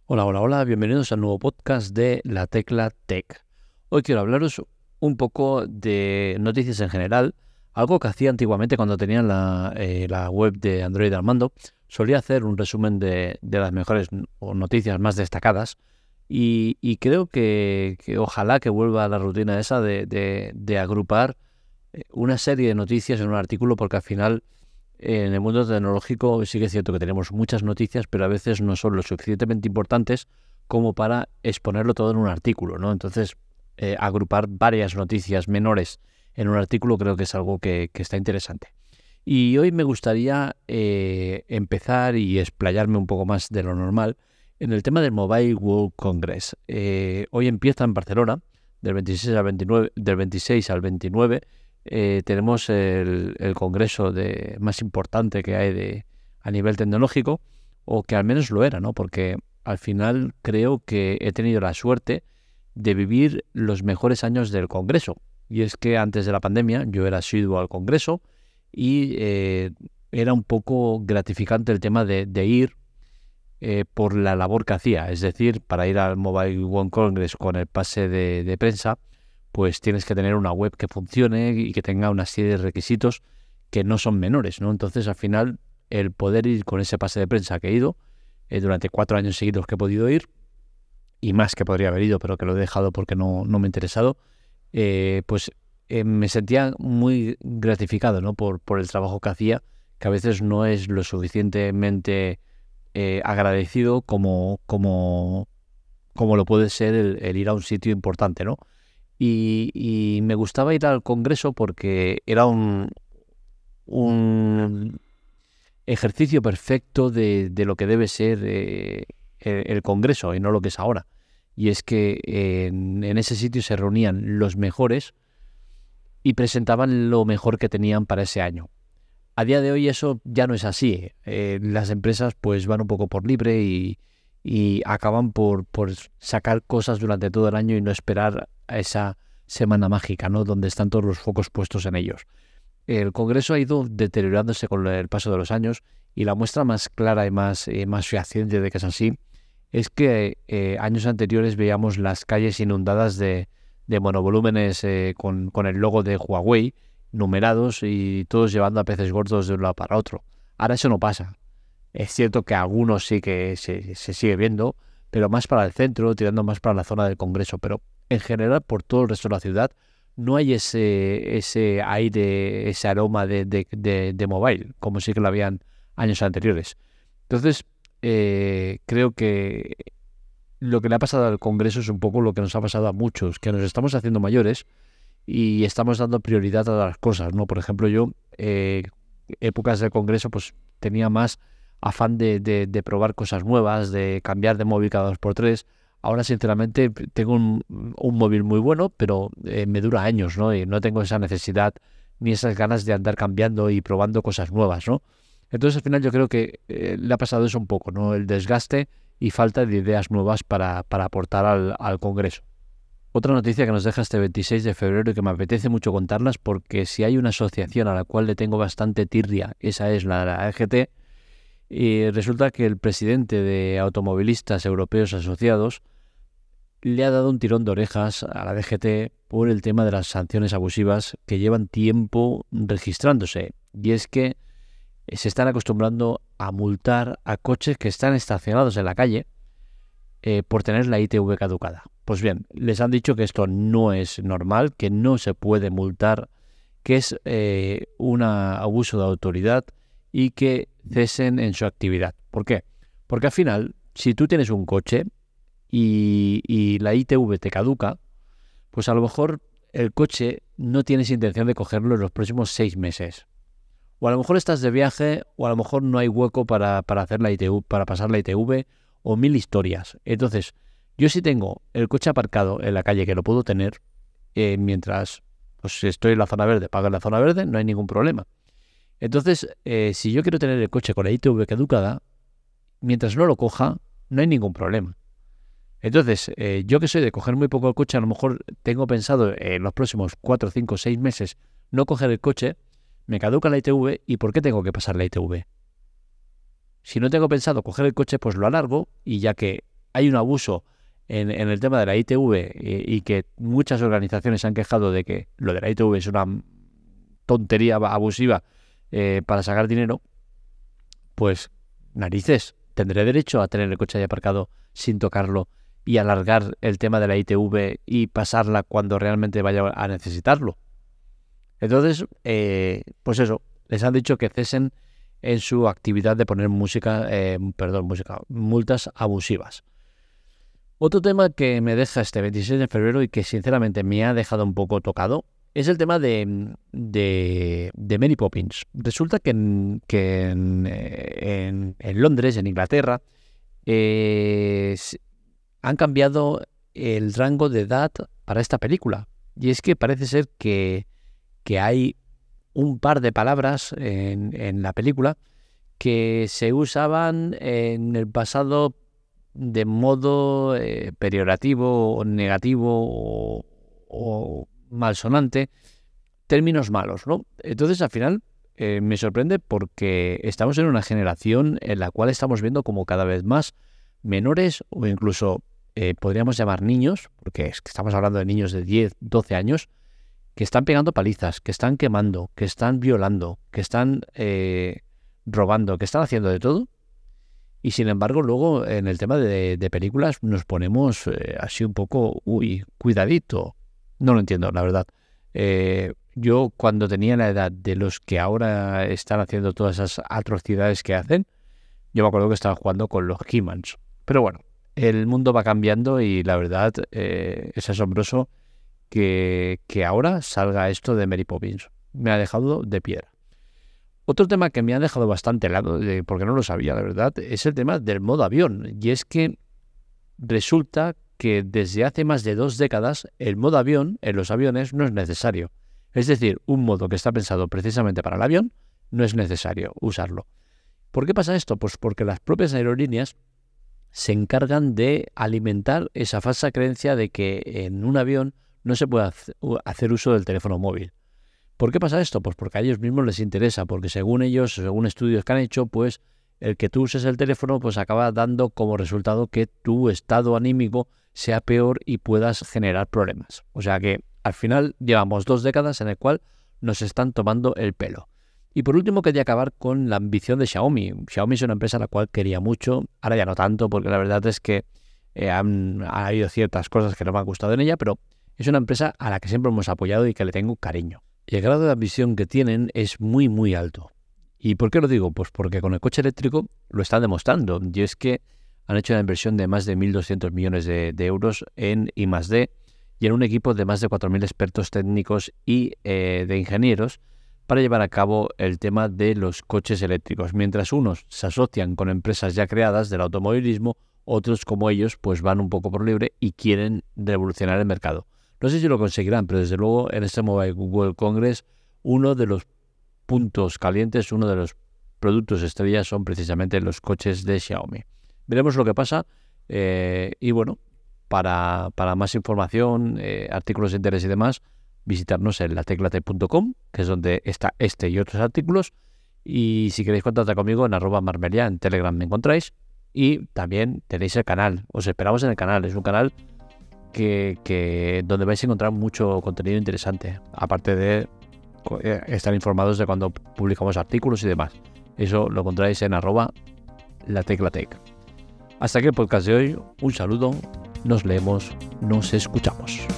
Hola, hola, hola, bienvenidos al nuevo podcast de La Tecla Tech. Hoy quiero hablaros un poco de noticias en general, algo que hacía antiguamente cuando tenía la web de Android al mando. Solía hacer un resumen de las mejores o noticias más destacadas y creo que ojalá que vuelva a la rutina esa de agrupar una serie de noticias en un artículo, porque al final en el mundo tecnológico sí que es cierto que tenemos muchas noticias, pero a veces no son lo suficientemente importantes como para exponerlo todo en un artículo, ¿no? Entonces, agrupar varias noticias menores en un artículo creo que es algo que está interesante. Y hoy me gustaría empezar y explayarme un poco más de lo normal en el tema del Mobile World Congress. Hoy empieza en Barcelona, del 26 al 29. Tenemos el congreso más importante que hay a nivel tecnológico, o que al menos lo era, ¿no? Porque al final creo que he tenido la suerte de vivir los mejores años del congreso. Y es que antes de la pandemia yo era asiduo al congreso y era un poco gratificante el tema de ir por la labor que hacía. Es decir, para ir al Mobile World Congress con el pase de prensa, pues tienes que tener una web que funcione y que tenga una serie de requisitos que no son menores, ¿no? Entonces, al final, el poder ir con ese pase de prensa que he ido, durante 4 años seguidos que he podido ir, y más que podría haber ido, pero que lo he dejado porque no me ha interesado, me sentía muy gratificado, ¿no? Por el trabajo que hacía, que a veces no es lo suficientemente agradecido como lo puede ser el ir a un sitio importante, ¿no? Y me gustaba ir al congreso porque era un ejercicio perfecto de lo que debe ser el congreso y no lo que es ahora. Y es que en ese sitio se reunían los mejores y presentaban lo mejor que tenían para ese año. A día de hoy eso ya no es así. Las empresas pues van un poco por libre y acaban por sacar cosas durante todo el año y no esperar a esa semana mágica, ¿no? Donde están todos los focos puestos en ellos. El Congreso ha ido deteriorándose con el paso de los años, y la muestra más clara y más fehaciente de que es así es que años anteriores veíamos las calles inundadas de monovolúmenes con el logo de Huawei, numerados y todos llevando a peces gordos de un lado para otro. Ahora eso no pasa. Es cierto que algunos sí que se sigue viendo, pero más para el centro, tirando más para la zona del Congreso. Pero en general, por todo el resto de la ciudad, no hay ese aire, ese aroma de mobile, como sí que lo habían años anteriores. Entonces, creo que lo que le ha pasado al Congreso es un poco lo que nos ha pasado a muchos, que nos estamos haciendo mayores y estamos dando prioridad a las cosas, ¿no? Por ejemplo, yo, épocas del Congreso, pues tenía más afán de probar cosas nuevas, de cambiar de móvil cada 2 por 3. Ahora, sinceramente, tengo un móvil muy bueno, pero me dura años, ¿no? Y no tengo esa necesidad ni esas ganas de andar cambiando y probando cosas nuevas, ¿no? Entonces, al final, yo creo que le ha pasado eso un poco, ¿no? El desgaste y falta de ideas nuevas para aportar al Congreso. Otra noticia que nos deja este 26 de febrero y que me apetece mucho contarlas, porque si hay una asociación a la cual le tengo bastante tirria, esa es la de la EGT. Y resulta que el presidente de Automovilistas Europeos Asociados le ha dado un tirón de orejas a la DGT por el tema de las sanciones abusivas que llevan tiempo registrándose. Y es que se están acostumbrando a multar a coches que están estacionados en la calle por tener la ITV caducada. Pues bien, les han dicho que esto no es normal, que no se puede multar, que es un abuso de autoridad y que cesen en su actividad. ¿Por qué? Porque al final, si tú tienes un coche y la ITV te caduca, pues a lo mejor el coche no tienes intención de cogerlo en los próximos 6 meses. O a lo mejor estás de viaje, o a lo mejor no hay hueco para hacer la ITV, para pasar la ITV, o mil historias. Entonces, yo si tengo el coche aparcado en la calle, que lo puedo tener, mientras pues, estoy en la zona verde, pago en la zona verde, no hay ningún problema. Entonces, si yo quiero tener el coche con la ITV caducada, mientras no lo coja, no hay ningún problema. Entonces, yo que soy de coger muy poco el coche, a lo mejor tengo pensado en los próximos 4, 5, 6 meses no coger el coche, me caduca la ITV, ¿y por qué tengo que pasar la ITV? Si no tengo pensado coger el coche, pues lo alargo, y ya que hay un abuso en el tema de la ITV y que muchas organizaciones se han quejado de que lo de la ITV es una tontería abusiva para sacar dinero, pues narices, tendré derecho a tener el coche ahí aparcado sin tocarlo y alargar el tema de la ITV y pasarla cuando realmente vaya a necesitarlo. Entonces, pues eso, les han dicho que cesen en su actividad de poner multas abusivas. Otro tema que me deja este 26 de febrero y que sinceramente me ha dejado un poco tocado es el tema de Mary Poppins. Resulta que en Londres, en Inglaterra, han cambiado el rango de edad para esta película. Y es que parece ser que hay un par de palabras en la película que se usaban en el pasado de modo peyorativo o negativo o malsonante, términos malos, ¿no? Entonces, al final, me sorprende porque estamos en una generación en la cual estamos viendo como cada vez más menores o incluso podríamos llamar niños, porque es que estamos hablando de niños de 10, 12 años, que están pegando palizas, que están quemando, que están violando, que están robando, que están haciendo de todo. Y sin embargo, luego en el tema de películas nos ponemos así un poco, cuidadito. No lo entiendo, la verdad. Yo cuando tenía la edad de los que ahora están haciendo todas esas atrocidades que hacen, yo me acuerdo que estaba jugando con los He-Mans. Pero bueno, el mundo va cambiando y la verdad es asombroso que ahora salga esto de Mary Poppins. Me ha dejado de piedra. Otro tema que me ha dejado bastante helado, porque no lo sabía, la verdad, es el tema del modo avión. Y es que resulta que desde hace más de 2 décadas el modo avión en los aviones no es necesario. Es decir, un modo que está pensado precisamente para el avión no es necesario usarlo. ¿Por qué pasa esto? Pues porque las propias aerolíneas se encargan de alimentar esa falsa creencia de que en un avión no se puede hacer uso del teléfono móvil. ¿Por qué pasa esto? Pues porque a ellos mismos les interesa, porque según ellos, según estudios que han hecho, pues el que tú uses el teléfono pues acaba dando como resultado que tu estado anímico sea peor y puedas generar problemas. O sea que al final llevamos 2 décadas en el cual nos están tomando el pelo. Y por último quería acabar con la ambición de Xiaomi. Xiaomi es una empresa a la cual quería mucho, ahora ya no tanto, porque la verdad es que ha habido ciertas cosas que no me han gustado en ella, pero es una empresa a la que siempre hemos apoyado y que le tengo cariño. Y el grado de ambición que tienen es muy, muy alto. ¿Y por qué lo digo? Pues porque con el coche eléctrico lo están demostrando. Y es que han hecho una inversión de más de 1.200 millones de euros en I+D y en un equipo de más de 4.000 expertos técnicos y de ingenieros para llevar a cabo el tema de los coches eléctricos. Mientras unos se asocian con empresas ya creadas del automovilismo, otros como ellos pues van un poco por libre y quieren revolucionar el mercado. No sé si lo conseguirán, pero desde luego en este Mobile World Congress uno de los puntos calientes, uno de los productos estrella son precisamente los coches de Xiaomi. Veremos lo que pasa y bueno, para más información, artículos de interés y demás, visitarnos en lateclatec.com, que es donde está este y otros artículos. Y si queréis contactar conmigo en @marmelia, en Telegram me encontráis. Y también tenéis el canal, os esperamos en el canal, es un canal que donde vais a encontrar mucho contenido interesante, aparte de estar informados de cuando publicamos artículos y demás. Eso lo encontráis en @lateclatec. Hasta aquí el podcast de hoy, un saludo, nos leemos, nos escuchamos.